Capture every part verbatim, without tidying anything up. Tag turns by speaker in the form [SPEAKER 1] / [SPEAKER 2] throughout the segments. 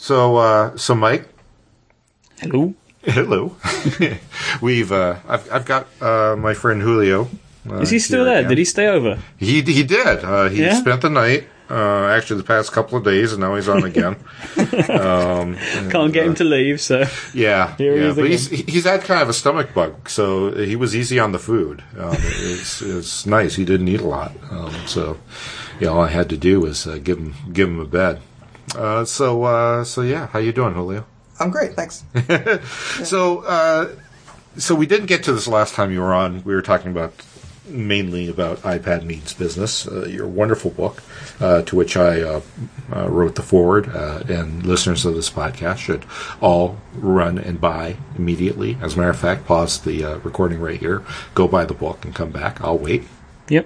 [SPEAKER 1] So, uh, so Mike.
[SPEAKER 2] Hello.
[SPEAKER 1] Hello. We've, uh, I've, I've got, uh, my friend Julio. Uh,
[SPEAKER 2] Is he still there? Again. Did he stay over?
[SPEAKER 1] He, he did. Uh, he yeah? spent the night, uh, actually the past couple of days, and now he's on again. um,
[SPEAKER 2] Can't and, get him uh, to leave, so.
[SPEAKER 1] Yeah. Here yeah. He is but he's, he's had kind of a stomach bug, so he was easy on the food. Um, it's, it's nice. He didn't eat a lot. Um, so, yeah, all I had to do was, uh, give him, give him a bed. Uh, so, uh, so yeah, how you doing, Julio?
[SPEAKER 3] I'm great, thanks.
[SPEAKER 1] so, uh, so we didn't get to this last time you were on. We were talking about mainly about iPad Means Business, uh, your wonderful book, uh, to which I uh, uh, wrote the foreword, uh, and listeners of this podcast should all run and buy immediately. As a matter of fact, pause the uh, recording right here, go buy the book, and come back. I'll wait.
[SPEAKER 2] Yep.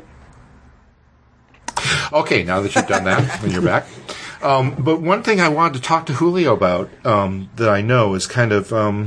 [SPEAKER 1] Okay, now that you've done that, when you're back. Um, but one thing I wanted to talk to Julio about um, that I know is kind of um,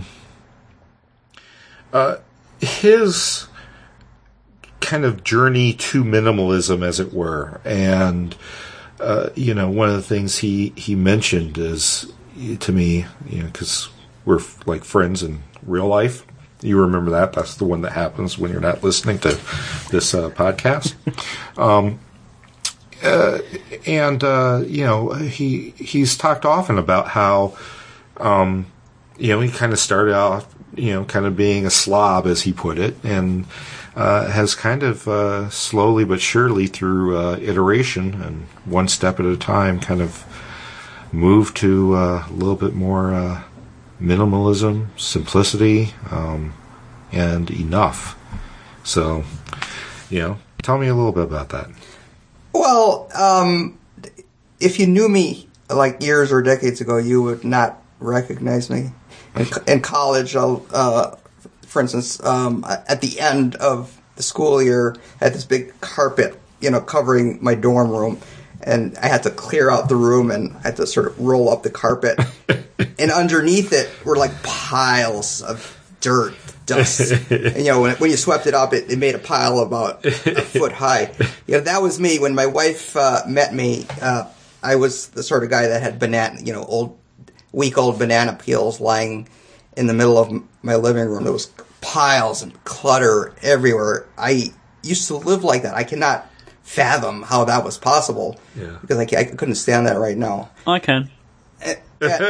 [SPEAKER 1] uh, his kind of journey to minimalism, as it were. And, uh, you know, one of the things he, he mentioned is, to me, you know, because we're like friends in real life. You remember that? That's the one that happens when you're not listening to this uh, podcast. Um Uh, and, uh, you know, he, he's talked often about how, um, you know, he kind of started out, you know, kind of being a slob, as he put it, and, uh, has kind of, uh, slowly but surely through, uh, iteration and one step at a time kind of moved to, uh, a little bit more, uh, minimalism, simplicity, um, and enough. So, you know, tell me a little bit about that.
[SPEAKER 3] Well, um, if you knew me like years or decades ago, you would not recognize me. In, in college, I'll, uh, for instance, um, at the end of the school year, I had this big carpet, you know, covering my dorm room, and I had to clear out the room, and I had to sort of roll up the carpet, and underneath it were like piles of dirt. Dust. And, you know, when, when you swept it up, it, it made a pile about a foot high. You know, that was me. When my wife uh, met me, uh, I was the sort of guy that had banana, you know, old, week-old banana peels lying in the middle of my living room. There was piles and clutter everywhere. I used to live like that. I cannot fathom how that was possible.
[SPEAKER 1] Yeah.
[SPEAKER 3] Because I, I couldn't stand that right now.
[SPEAKER 2] I can.
[SPEAKER 3] It,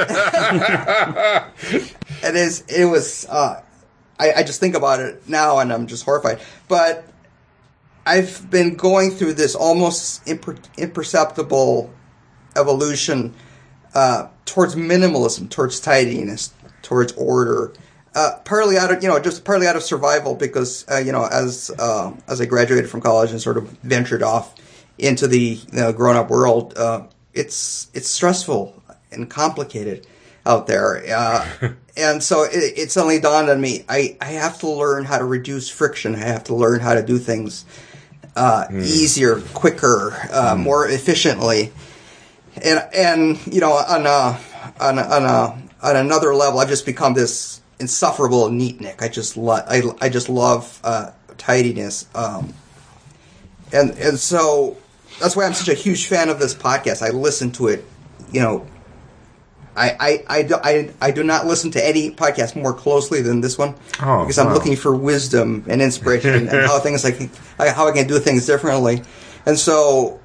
[SPEAKER 3] it is. It was. Uh, I, I just think about it now, and I'm just horrified. But I've been going through this almost imper- imperceptible evolution uh, towards minimalism, towards tidiness, towards order. Uh, partly out of you know, just partly out of survival, because uh, you know, as uh, as I graduated from college and sort of ventured off into the you know, grown-up world, uh, it's it's stressful and complicated out there. Uh, and so it, it suddenly dawned on me, I, I have to learn how to reduce friction. I have to learn how to do things uh, mm. easier, quicker, uh, mm. more efficiently. And, and you know, on a, on a, on a, on another level, I've just become this insufferable neatnik. I just lo- I, I just love uh, tidiness. Um, and, and so that's why I'm such a huge fan of this podcast. I listen to it, you know, I, I, I, do, I, I do not listen to any podcast more closely than this one oh, because I'm wow. looking for wisdom and inspiration and how things I can, how I can do things differently. And so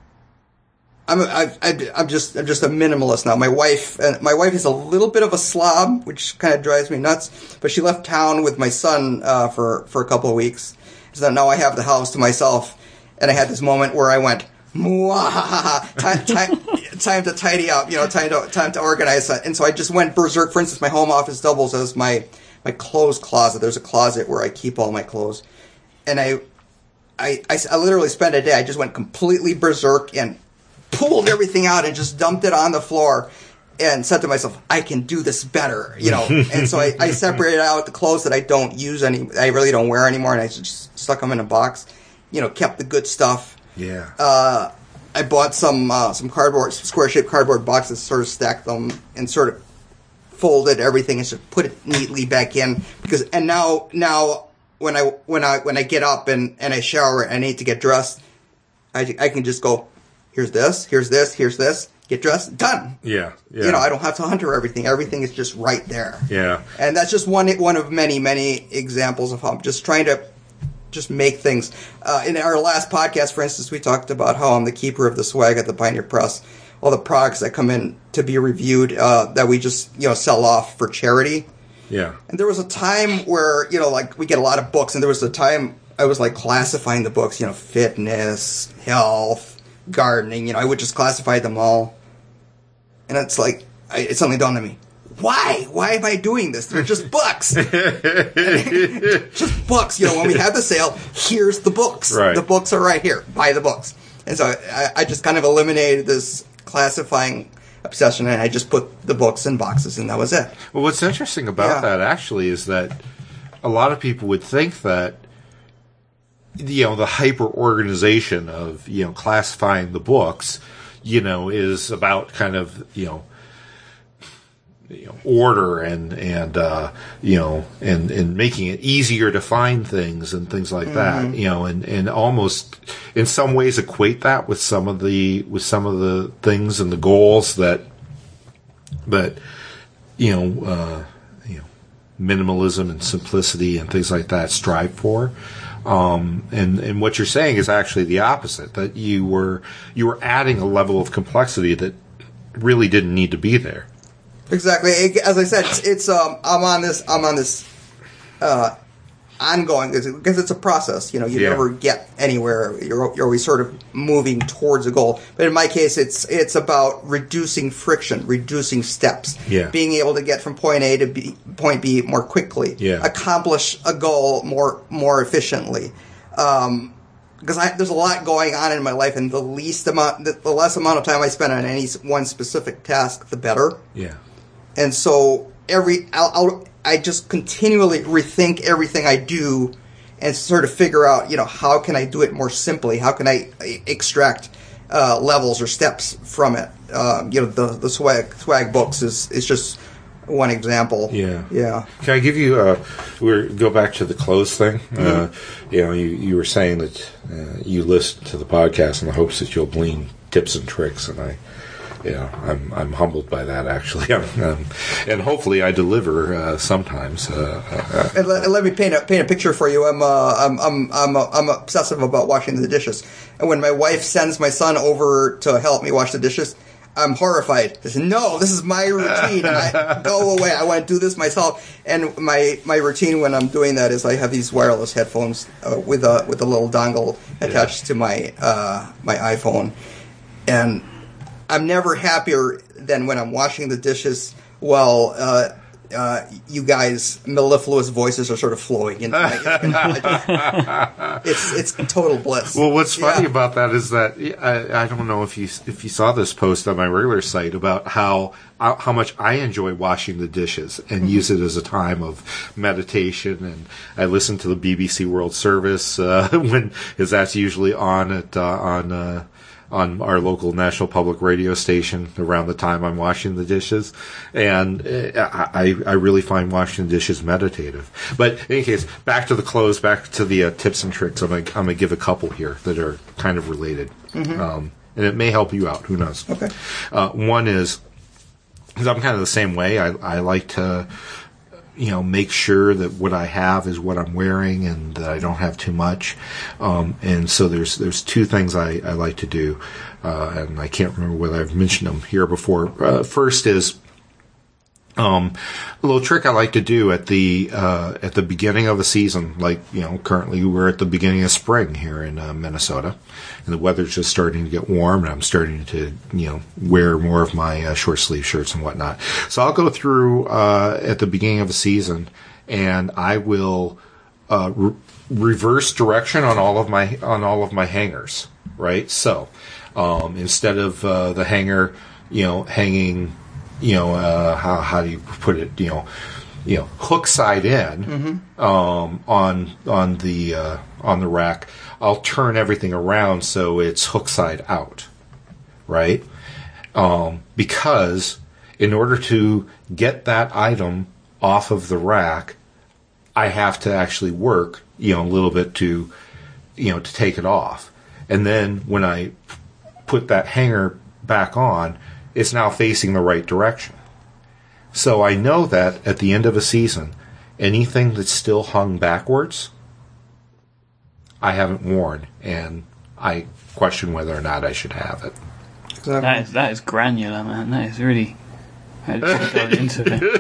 [SPEAKER 3] I'm I, I, I'm just I'm just a minimalist now. My wife uh, my wife is a little bit of a slob, which kind of drives me nuts. But she left town with my son uh, for for a couple of weeks, so now I have the house to myself. And I had this moment where I went, time, time, time to tidy up, you know, time to time to organize. And so I just went berserk. For instance, my home office doubles as my my clothes closet. There's a closet where I keep all my clothes, and I I I, I literally spent a day. I just went completely berserk and pulled everything out and just dumped it on the floor and said to myself, I can do this better, you know. And so I, I separated out the clothes that I don't use any, I really don't wear anymore, and I just stuck them in a box, you know, kept the good stuff.
[SPEAKER 1] Yeah.
[SPEAKER 3] Uh, I bought some uh, some cardboard, square-shaped cardboard boxes, sort of stacked them and sort of folded everything and sort of put it neatly back in. Because and now now when I when I when I get up and, and I shower and I need to get dressed, I I can just go, here's this, here's this, here's this, get dressed, done.
[SPEAKER 1] Yeah, yeah.
[SPEAKER 3] You know, I don't have to hunter everything. Everything is just right there.
[SPEAKER 1] Yeah.
[SPEAKER 3] And that's just one one of many, many examples of how I'm just trying to just make things. Uh, in our last podcast, for instance, we talked about how I'm the keeper of the swag at the Pioneer Press. All the products that come in to be reviewed uh, that we just, you know, sell off for charity.
[SPEAKER 1] Yeah.
[SPEAKER 3] And there was a time where, you know, like, we get a lot of books, and there was a time I was, like, classifying the books, you know, fitness, health, gardening, you know, I would just classify them all. And it's like, I, it suddenly dawned on me, why? Why am I doing this? They're just books. Just books. You know, when we have the sale, here's the books.
[SPEAKER 1] Right.
[SPEAKER 3] The books are right here. Buy the books. And so I, I just kind of eliminated this classifying obsession, and I just put the books in boxes, and that was it.
[SPEAKER 1] Well, what's interesting about
[SPEAKER 3] Yeah.
[SPEAKER 1] that, actually, is that a lot of people would think that, you know, the hyper-organization of, you know, classifying the books, you know, is about kind of, you know, you know, order and and uh, you know and, and making it easier to find things and things like
[SPEAKER 3] Mm-hmm.
[SPEAKER 1] that, you know, and, and almost in some ways equate that with some of the with some of the things and the goals that that you know uh, you know minimalism and simplicity and things like that strive for. Um, and, and what you're saying is actually the opposite, that you were you were adding a level of complexity that really didn't need to be there.
[SPEAKER 3] Exactly. As I said, it's, it's um, I'm on this. I'm on this uh, ongoing because it's a process. You know, you
[SPEAKER 1] Yeah.
[SPEAKER 3] never get anywhere. You're you're always sort of moving towards a goal. But in my case, it's it's about reducing friction, reducing steps.
[SPEAKER 1] Yeah.
[SPEAKER 3] Being able to get from point A to B, point B more quickly.
[SPEAKER 1] Yeah.
[SPEAKER 3] Accomplish a goal more more efficiently. Um, because I, there's a lot going on in my life, and the least amount, the, the less amount of time I spend on any one specific task, the better.
[SPEAKER 1] Yeah.
[SPEAKER 3] And so every I'll, I'll, I just continually rethink everything I do and sort of figure out, you know, how can I do it more simply? How can I extract uh, levels or steps from it? Uh, you know, the the swag swag books is is just one example.
[SPEAKER 1] Yeah.
[SPEAKER 3] Yeah.
[SPEAKER 1] Can I give you a? We go back to the clothes thing.
[SPEAKER 3] Mm-hmm.
[SPEAKER 1] Uh, you know, you, you were saying that uh, you listen to the podcast in the hopes that you'll glean tips and tricks, and I. Yeah, I'm I'm humbled by that, actually, I'm, um, and hopefully I deliver uh, sometimes. Uh, uh,
[SPEAKER 3] And let, and let me paint a paint a picture for you. I'm uh, I'm I'm I'm, uh, I'm obsessive about washing the dishes, and when my wife sends my son over to help me wash the dishes, I'm horrified. I say, no, this is my routine. And I, go away. I want to do this myself. And my my routine when I'm doing that is I have these wireless headphones uh, with a with a little dongle attached yeah. to my uh, my iPhone, and I'm never happier than when I'm washing the dishes while uh, uh, you guys' mellifluous voices are sort of flowing into my It's it's total bliss.
[SPEAKER 1] Well, what's funny
[SPEAKER 3] yeah.
[SPEAKER 1] about that is that I, I don't know if you if you saw this post on my regular site about how how much I enjoy washing the dishes and mm-hmm. use it as a time of meditation. And I listen to the B B C World Service uh, when because that's usually on at uh, on. Uh, on our local national public radio station around the time I'm washing the dishes. And I, I really find washing the dishes meditative. But in any case, back to the clothes, back to the uh, tips and tricks. I'm going I'm to give a couple here that are kind of related. Mm-hmm. Um, and it may help you out. Who knows?
[SPEAKER 3] Okay.
[SPEAKER 1] Uh, one is, because I'm kind of the same way, I, I like to... you know, make sure that what I have is what I'm wearing and that I don't have too much. Um, and so there's there's two things I, I like to do, uh, and I can't remember whether I've mentioned them here before. Uh, first is um, a little trick I like to do at the uh, at the beginning of a season, like, you know, currently we're at the beginning of spring here in uh, Minnesota, and the weather's just starting to get warm, and I'm starting to, you know, wear more of my uh, short sleeve shirts and whatnot. So I'll go through uh, at the beginning of a season, and I will uh, re- reverse direction on all of my on all of my hangers. Right, so um, instead of uh, the hanger, you know, hanging. You know, uh, how how do you put it? You know, you know, hook side in mm-hmm. um, on on the uh, on the rack. I'll turn everything around so it's hook side out, right? Um, because in order to get that item off of the rack, I have to actually work, you know, a little bit to, you know, to take it off, and then when I put that hanger back on, is now facing the right direction. So I know that at the end of a season, anything that's still hung backwards, I haven't worn, and I question whether or not I should have it.
[SPEAKER 3] Exactly.
[SPEAKER 2] That is that is granular, man. That is really. I just going into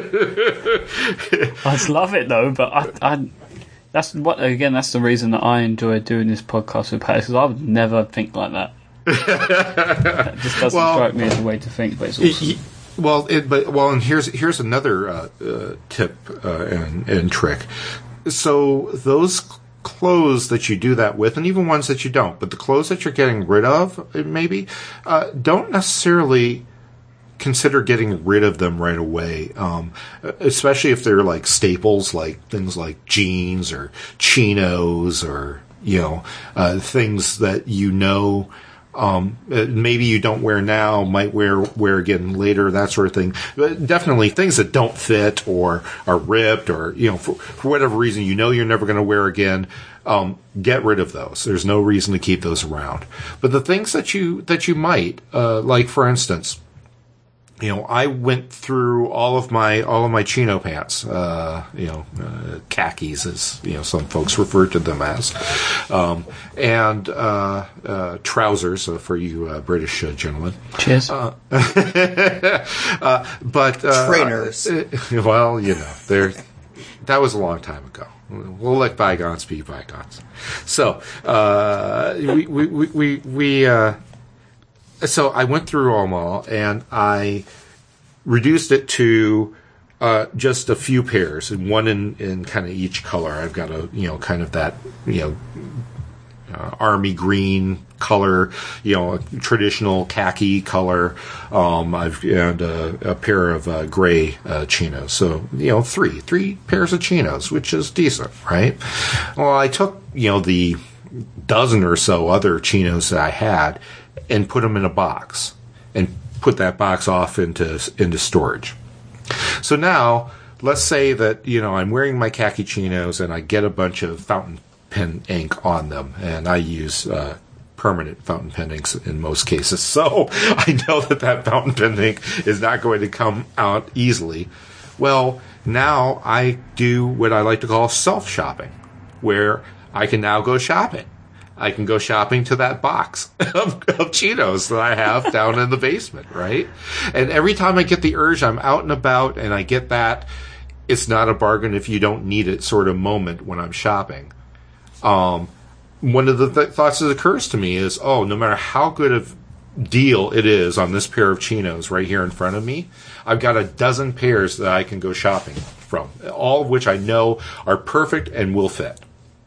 [SPEAKER 2] it. I just love it though, but I, I, that's what again. That's the reason that I enjoy doing this podcast with Pat, because I would never think like that. That just doesn't well, strike me as a way to think, but it's awesome.
[SPEAKER 1] It, well, it, but well, and here's here's another uh, uh, tip uh, and, and trick. So those clothes that you do that with, and even ones that you don't, but the clothes that you're getting rid of, maybe, uh, don't necessarily consider getting rid of them right away, um, especially if they're like staples, like things like jeans or chinos, or you know, uh, things that you know um, maybe you don't wear now, might wear wear again later, that sort of thing. But definitely things that don't fit or are ripped, or you know, for, for whatever reason you know you're never going to wear again. Um, get rid of those. There's no reason to keep those around. But the things that you that you might, uh, like for instance, you know, I went through all of my all of my chino pants, uh, you know, uh, khakis, as you know, some folks refer to them as, um, and uh, uh, trousers uh, for you uh, British uh, gentlemen.
[SPEAKER 2] Cheers.
[SPEAKER 1] Uh, uh, but uh,
[SPEAKER 3] trainers.
[SPEAKER 1] Uh, well, you know, they're that was a long time ago. We'll let bygones be bygones. So uh, we we we we. we uh, So I went through them all, and I reduced it to uh, just a few pairs, and one in, in kind of each color. I've got a, you know, kind of that, you know, uh, army green color, you know, a traditional khaki color. Um, I've and a, a pair of uh, gray uh, chinos. So, you know, three, three pairs of chinos, which is decent, right? Well, I took, you know, the dozen or so other chinos that I had and put them in a box and put that box off into into storage. So now, let's say that, you know, I'm wearing my khaki chinos and I get a bunch of fountain pen ink on them, and I use uh, permanent fountain pen inks in most cases. So I know that that fountain pen ink is not going to come out easily. Well, now I do what I like to call self-shopping, where I can now go shopping. I can go shopping to that box of, of chinos that I have down in the basement, right? And every time I get the urge, I'm out and about, and I get that it's not a bargain if you don't need it sort of moment when I'm shopping. Um, one of the th- thoughts that occurs to me is, oh, no matter how good of deal it is on this pair of chinos right here in front of me, I've got a dozen pairs that I can go shopping from, all of which I know are perfect and will fit.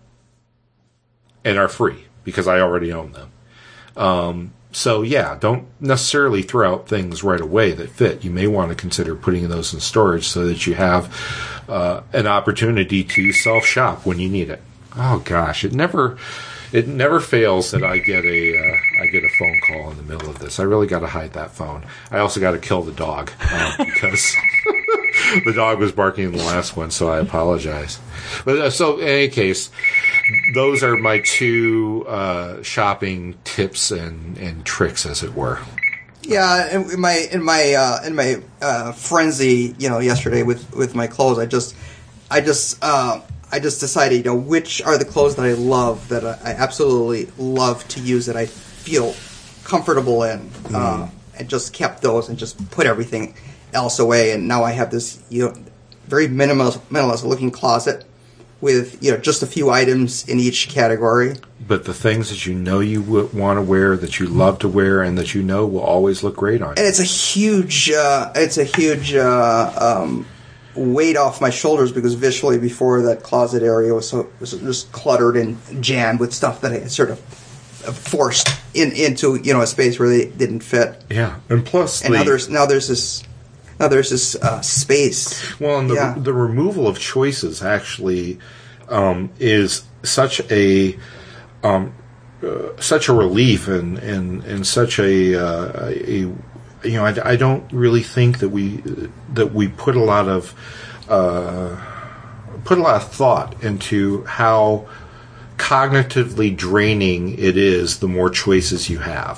[SPEAKER 1] And are free because I already own them. Um, so yeah, don't necessarily throw out things right away that fit. You may want to consider putting those in storage so that you have uh, an opportunity to self-shop when you need it. Oh gosh, it never it never fails that I get a uh, I get a phone call in the middle of this. I really got to hide that phone. I also got to kill the dog uh, because the dog was barking in the last one, so I apologize. But uh, so in any case, those are my two uh, shopping tips and, and tricks, as it were.
[SPEAKER 3] Yeah, in my in my uh, in my uh, frenzy, you know, yesterday with, with my clothes, I just I just uh, I just decided, you know, which are the clothes that I love, that I, I absolutely love to use, that I feel comfortable in, mm. uh, and just kept those and just put everything else away. And now I have this, you know, very minimalist, minimalist looking closet with, you know, just a few items in each category.
[SPEAKER 1] But the things that you know you w- want to wear, that you love to wear, and that you know will always look great on you.
[SPEAKER 3] And it's a huge, uh, it's a huge uh, um, weight off my shoulders, because visually before, that closet area was so was just cluttered and jammed with stuff that I had sort of forced in into, you know, a space where they didn't fit.
[SPEAKER 1] Yeah, and plus,
[SPEAKER 3] and
[SPEAKER 1] the,
[SPEAKER 3] now there's now there's this. Now there's this uh, space.
[SPEAKER 1] Well, and the,
[SPEAKER 3] yeah.
[SPEAKER 1] the removal of choices actually um, is such a um, uh, such a relief, and and, and such a, uh, a you know I, I don't really think that we that we put a lot of uh, put a lot of thought into how cognitively draining it is the more choices you have.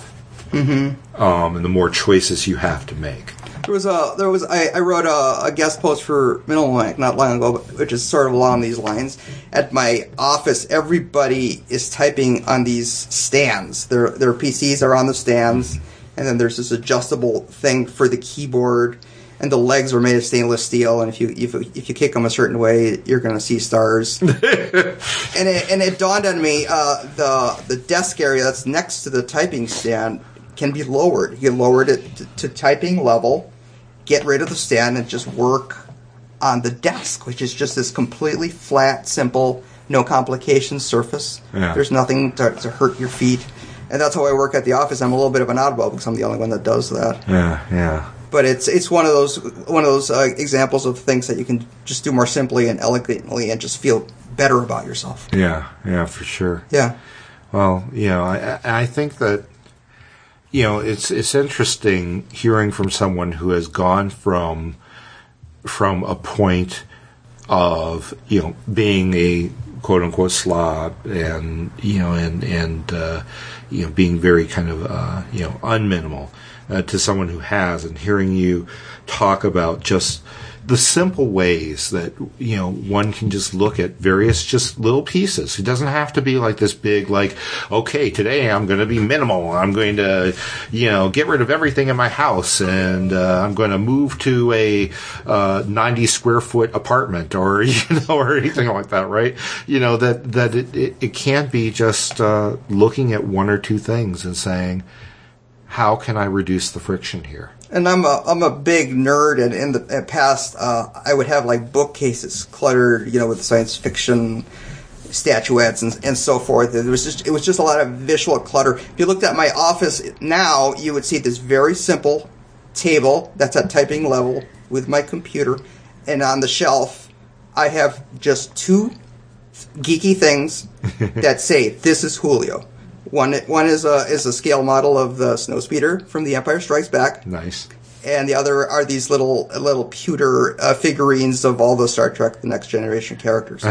[SPEAKER 1] Mm-hmm. Um, and the more choices you have to make.
[SPEAKER 3] There was a there was I, I wrote a, a guest post for Minimal not long ago, which is sort of along these lines. At my office, everybody is typing on these stands. Their their P Cs are on the stands, and then there's this adjustable thing for the keyboard, and the legs are made of stainless steel. And if you if if you kick them a certain way, you're going to see stars. and it and it dawned on me uh, the the desk area that's next to the typing stand can be lowered. You can lower it to, to typing level, get rid of the stand, and just work on the desk, which is just this completely flat, simple, no complications surface.
[SPEAKER 1] Yeah.
[SPEAKER 3] There's nothing to, to hurt your feet. And that's how I work at the office. I'm a little bit of an oddball because I'm the only one that does that.
[SPEAKER 1] Yeah, yeah.
[SPEAKER 3] But it's it's one of those one of those uh, examples of things that you can just do more simply and elegantly and just feel better about yourself.
[SPEAKER 1] Yeah, yeah, for sure.
[SPEAKER 3] Yeah.
[SPEAKER 1] Well, you know, I I think that, you know, it's it's interesting hearing from someone who has gone from from a point of, you know, being a quote unquote slob and, you know, and and uh, you know, being very kind of uh, you know, unminimal uh, to someone who has, and hearing you talk about just the simple ways that, you know, one can just look at various just little pieces. It doesn't have to be like this big, like, okay, today I'm going to be minimal. I'm going to, you know, get rid of everything in my house, and uh, I'm going to move to a uh, ninety square foot apartment, or, you know, or anything like that, right? You know, that, that it, it, it can't be just uh, looking at one or two things and saying, how can I reduce the friction here?
[SPEAKER 3] And I'm a I'm a big nerd, and in the past, uh, I would have like bookcases cluttered, you know, with science fiction statuettes and and so forth. It was just it was just a lot of visual clutter. If you looked at my office now, you would see this very simple table that's at typing level with my computer, and on the shelf, I have just two geeky things that say, "This is Julio." One one is a is a scale model of the Snowspeeder from The Empire Strikes Back.
[SPEAKER 1] Nice.
[SPEAKER 3] And the other are these little little pewter uh, figurines of all the Star Trek: The Next Generation characters.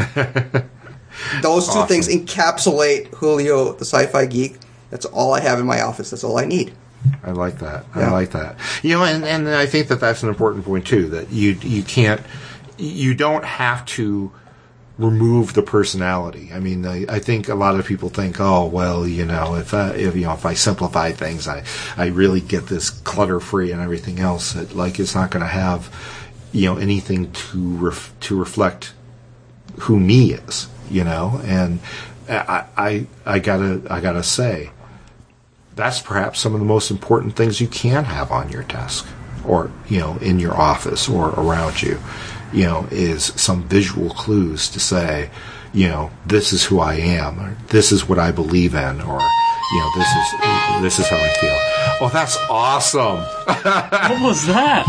[SPEAKER 3] Those two
[SPEAKER 1] awesome.
[SPEAKER 3] things encapsulate Julio, the sci-fi geek. That's all I have in my office. That's all I need.
[SPEAKER 1] I like that.
[SPEAKER 3] Yeah.
[SPEAKER 1] I like that. You know, and, and I think that that's an important point too. That you you can't, you don't have to remove the personality. I mean, I, I think a lot of people think, oh, well, you know, if I, if you know, if I simplify things, I, I really get this clutter free and everything else. It, like, it's not going to have, you know, anything to ref, to reflect who me is, you know. And I, I, I gotta, I gotta say, that's perhaps some of the most important things you can have on your desk, or, you know, in your office or around you. You know, is some visual clues to say, you know, this is who I am, or this is what I believe in, or, you know, this is this is how I feel. Oh, that's awesome!
[SPEAKER 2] What was that?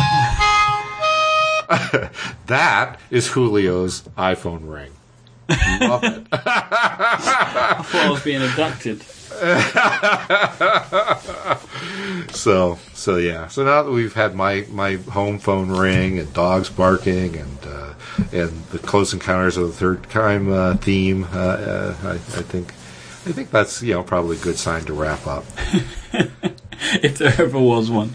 [SPEAKER 1] That is Julio's iPhone ring. Love it.
[SPEAKER 2] I thought I was being abducted.
[SPEAKER 1] so so yeah so now that we've had my my home phone ring and dogs barking and uh and the Close Encounters of the Third Kind uh, theme, uh, uh I, I think I think that's, you know, probably a good sign to wrap up.
[SPEAKER 2] If there ever was one.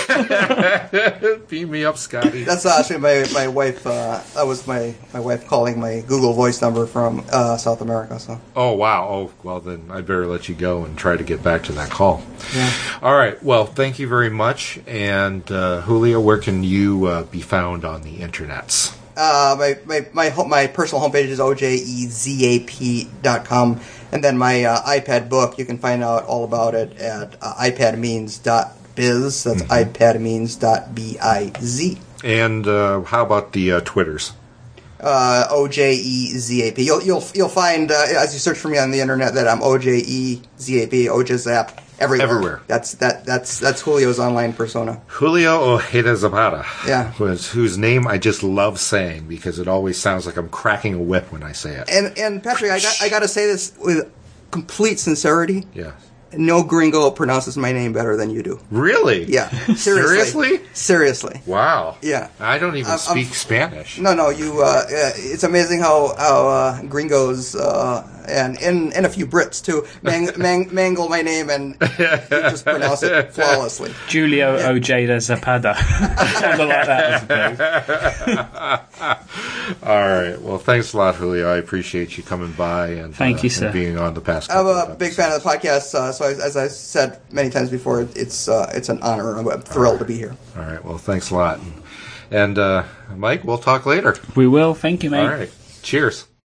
[SPEAKER 1] Beam me up, Scotty.
[SPEAKER 3] That's actually my my wife. Uh, that was my, my wife calling my Google Voice number from uh, South America. So.
[SPEAKER 1] Oh, wow. Oh, well, then I better let you go and try to get back to that call.
[SPEAKER 3] Yeah.
[SPEAKER 1] All right. Well, thank you very much. And uh, Julio, where can you uh, be found on the internets?
[SPEAKER 3] Uh, my my my, home, my personal homepage is O J E Z A P dot com, and then my uh, iPad book, you can find out all about it at uh, i pad means dot biz. That's mm-hmm. i pad means dot biz.
[SPEAKER 1] And uh, how about the uh, Twitters?
[SPEAKER 3] Uh, O J E Z A P. You'll you'll you'll find uh, as you search for me on the internet that I'm O J E Z A P, O J Zap. Everywhere.
[SPEAKER 1] Everywhere.
[SPEAKER 3] That's that. That's that's Julio's online persona.
[SPEAKER 1] Julio Ojeda Zapata.
[SPEAKER 3] Yeah.
[SPEAKER 1] Whose, whose name I just love saying because it always sounds like I'm cracking a whip when I say it.
[SPEAKER 3] And and Patrick, I got I got to say this with complete sincerity.
[SPEAKER 1] Yeah.
[SPEAKER 3] No gringo pronounces my name better than you do.
[SPEAKER 1] Really?
[SPEAKER 3] Yeah. Seriously.
[SPEAKER 1] Seriously?
[SPEAKER 3] Seriously.
[SPEAKER 1] Wow.
[SPEAKER 3] Yeah.
[SPEAKER 1] I don't even
[SPEAKER 3] I'm,
[SPEAKER 1] speak
[SPEAKER 3] I'm,
[SPEAKER 1] Spanish.
[SPEAKER 3] No, no. You. Uh, it's amazing how how uh, gringos uh, and and, and a few Brits too mang, mang, mangle my name and you just pronounce it flawlessly.
[SPEAKER 2] Julio yeah. Ojeda Zapada. Something like that, I suppose.
[SPEAKER 1] All right. Well, thanks a lot, Julio. I appreciate you coming by and,
[SPEAKER 2] Thank
[SPEAKER 1] uh,
[SPEAKER 2] you, sir.
[SPEAKER 1] and being on the past.
[SPEAKER 3] I'm a big fan of the podcast, uh, so as I said many times before, it's uh, it's an honor. I'm thrilled right. to be here.
[SPEAKER 1] All right. Well, thanks a lot. And, uh, Mike, we'll talk later.
[SPEAKER 2] We will. Thank you, mate.
[SPEAKER 1] All right. Cheers.